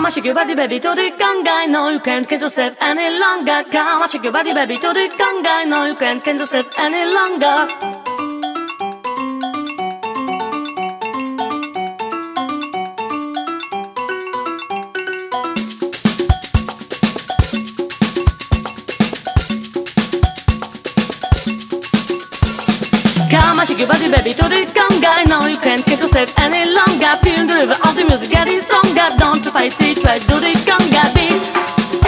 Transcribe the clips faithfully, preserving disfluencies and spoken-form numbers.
on, shake your body, baby, to the conga. No, you can't get yourself any longer. Come on, shake your body, baby, to the conga. No, you can't get yourself any longer. Come on, shake your body, baby, to the conga. No, you can't get yourself any longer. Feel the river of the music getting stronger. Don't you fight it, try to do the conga beat.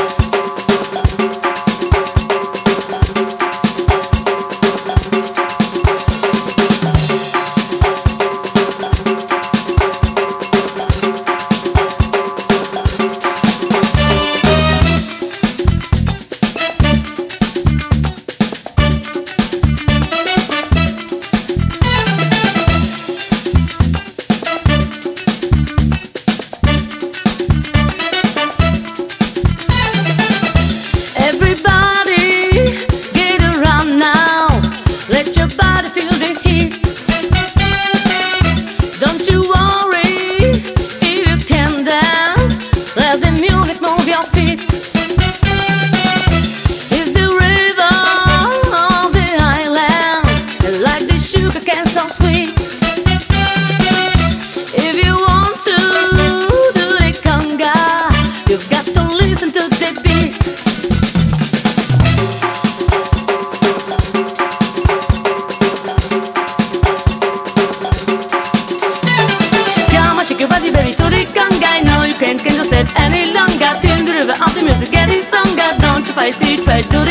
Shake your body, baby, to the conga. No, you can't get yourself any longer. Feel the river of the music getting stronger. Don't you fight it, try to